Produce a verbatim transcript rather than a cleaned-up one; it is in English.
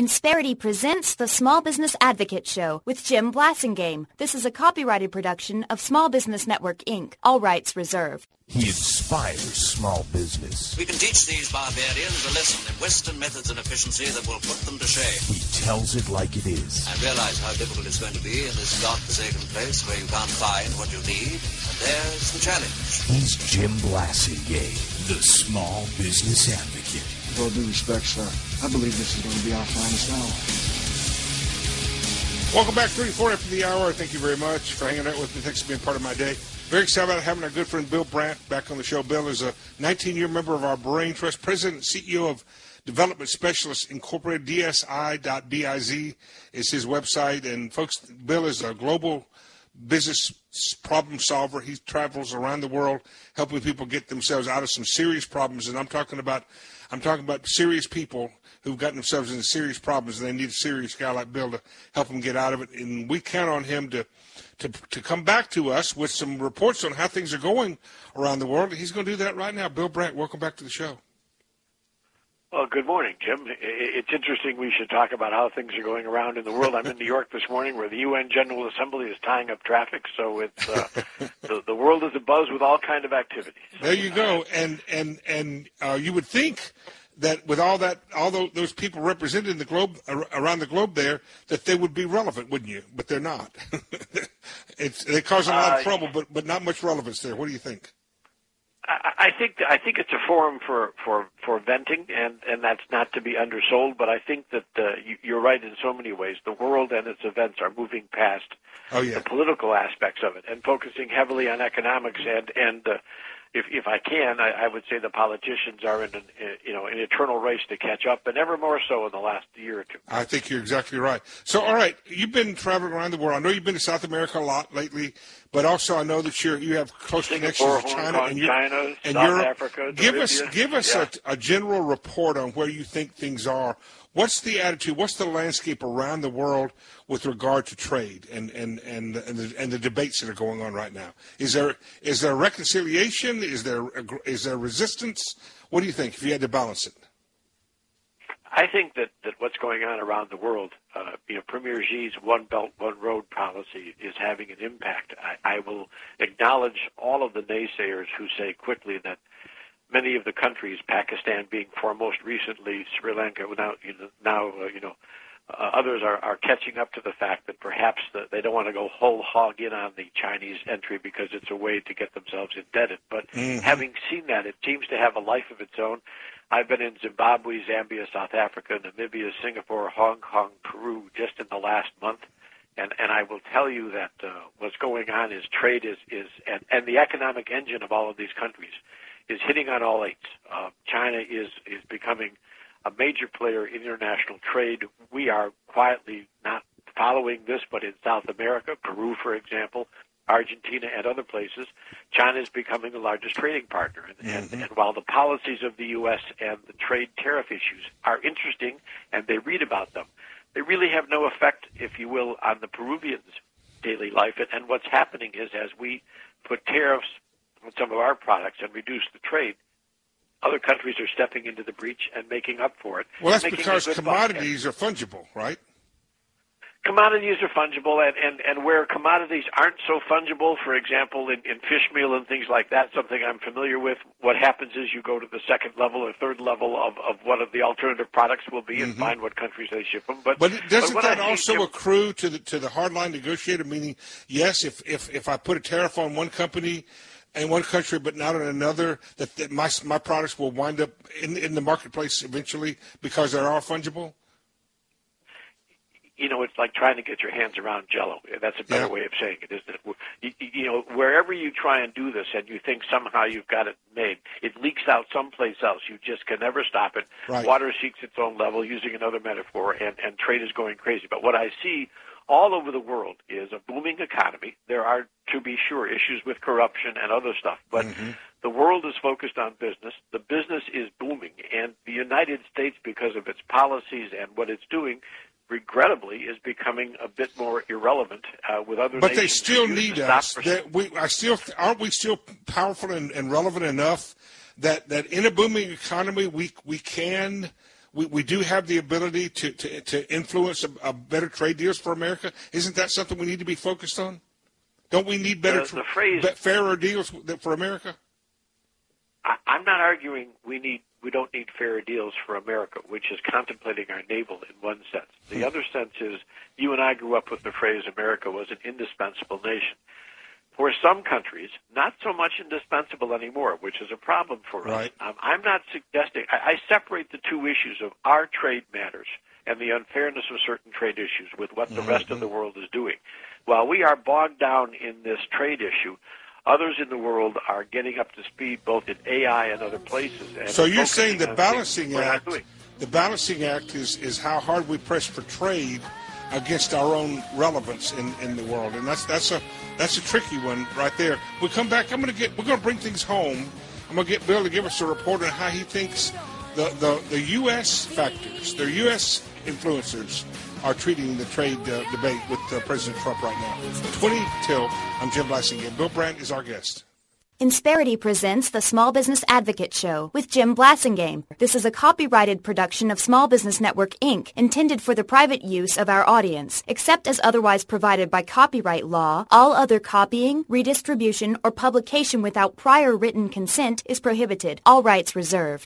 Insperity presents the Small Business Advocate Show with Jim Blasingame. This is a copyrighted production of Small Business Network, Incorporated. All rights reserved. He inspires small business. We can teach these barbarians a lesson in Western methods and efficiency that will put them to shame. He tells it like it is. I realize how difficult it's going to be in this godforsaken place where you can't find what you need, and there's the challenge. He's Jim Blasingame, the Small Business Advocate. With all due respect, sir, I believe this is going to be our finest hour. Welcome back, thirty-four after the hour. Thank you very much for hanging out with me. Thanks for being part of my day. Very excited about having our good friend Bill Brandt back on the show. Bill is a nineteen-year member of our Brain Trust, president and C E O of Development Specialists Incorporated. D S I dot biz is his website. And, folks, Bill is a global business problem solver. He travels around the world helping people get themselves out of some serious problems. And I'm talking about I'm talking about serious people who've gotten themselves into serious problems, and they need a serious guy like Bill to help them get out of it. And we count on him to to to come back to us with some reports on how things are going around the world. He's going to do that right now. Bill Brandt, welcome back to the show. Well, good morning, Jim. It's interesting we should talk about how things are going around in the world. I'm in New York this morning where the U N General Assembly is tying up traffic, so it's uh, the, the world is abuzz with all kind of activities. There you go. And and and uh, you would think that with all that, all those people represented in the globe, around the globe there, that they would be relevant, wouldn't you? But they're not. it's, they cause a lot of uh, trouble, but but not much relevance there. What do you think? I think I think it's a forum for, for, for venting, and, and that's not to be undersold. But I think that uh, you, you're right in so many ways. The world and its events are moving past oh, yeah. the political aspects of it and focusing heavily on economics. And and uh, if if I can, I, I would say the politicians are in an you know an eternal race to catch up, and ever more so in the last year or two. I think you're exactly right. So, all right, you've been traveling around the world. I know you've been to South America a lot lately. But also, I know that you you have close Singapore, connections with China Hong Kong, and, China, and South Europe. Africa. Give us Namibia. give us yeah. a, a general report on where you think things are. What's the attitude? What's the landscape around the world with regard to trade and and and and the, and the debates that are going on right now? Is there is there reconciliation? Is there is there resistance? What do you think? If you had to balance it. I think that, that what's going on around the world, uh, you know, Premier Xi's One Belt, One Road policy is having an impact. I, I will acknowledge all of the naysayers who say quickly that many of the countries, Pakistan being foremost recently, Sri Lanka, now, you know, now uh, you know, uh, others are, are catching up to the fact that perhaps the, they don't want to go whole hog in on the Chinese entry because it's a way to get themselves indebted. But mm-hmm. having seen that, it seems to have a life of its own. I've been in Zimbabwe, Zambia, South Africa, Namibia, Singapore, Hong Kong, Peru just in the last month. And, and I will tell you that uh, what's going on is trade is, is and, and the economic engine of all of these countries is hitting on all eights. Uh, China is, is becoming a major player in international trade. We are quietly not following this, but in South America, Peru, for example, Argentina and other places, China is becoming the largest trading partner. And, mm-hmm. and, and while the policies of the U S and the trade tariff issues are interesting and they read about them, they really have no effect, if you will, on the Peruvians' daily life. And, and what's happening is as we put tariffs on some of our products and reduce the trade, other countries are stepping into the breach and making up for it. Well, that's because commodities are fungible, right? Commodities are fungible, and, and, and where commodities aren't so fungible, for example, in, in fish meal and things like that, something I'm familiar with, what happens is you go to the second level or third level of, of what of the alternative products will be mm-hmm. and find what countries they ship them. But, but doesn't but that I also Jim, accrue to the to the hardline negotiator, meaning, yes, if, if, if I put a tariff on one company in one country but not on another, that, that my, my products will wind up in, in the marketplace eventually because they're all fungible? You know, it's like trying to get your hands around Jell-O. That's a better yeah. way of saying it, isn't it? You, you know, wherever you try and do this and you think somehow you've got it made, it leaks out someplace else. You just can never stop it. Right. Water seeks its own level, using another metaphor, and, and trade is going crazy. But what I see all over the world is a booming economy. There are, to be sure, issues with corruption and other stuff, but mm-hmm. the world is focused on business. The business is booming, and the United States, because of its policies and what it's doing, regrettably, is becoming a bit more irrelevant uh, with other but nations. But they still need us. We, I still, aren't we still powerful and, and relevant enough that, that in a booming economy we we can we, we do have the ability to, to, to influence a, a better trade deals for America? Isn't that something we need to be focused on? Don't we need better, the, the phrase, be, fairer deals for America? I, I'm not arguing we need we don't need fairer deals for America, which is contemplating our navel in one sense. The hmm. other sense is you and I grew up with the phrase America was an indispensable nation. For some countries, not so much indispensable anymore, which is a problem for right. us. Um, I'm not suggesting – I separate the two issues of our trade matters and the unfairness of certain trade issues with what the mm-hmm. rest of the world is doing. While we are bogged down in this trade issue, others in the world are getting up to speed both in A I and other places. And so you're saying the balancing act, doing. the balancing act is, is how hard we press for trade against our own relevance in, in the world, and that's that's a that's a tricky one right there. We come back. I'm going to get. We're going to bring things home. I'm going to get Bill to give us a report on how he thinks the the, the U S factors, the U S influencers, are treating the trade uh, debate with uh, President Trump right now. twenty till. I'm Jim Blasingame. Bill Brandt is our guest. Insperity presents the Small Business Advocate Show with Jim Blasingame. This is a copyrighted production of Small Business Network, Incorporated, intended for the private use of our audience. Except as otherwise provided by copyright law, all other copying, redistribution, or publication without prior written consent is prohibited. All rights reserved.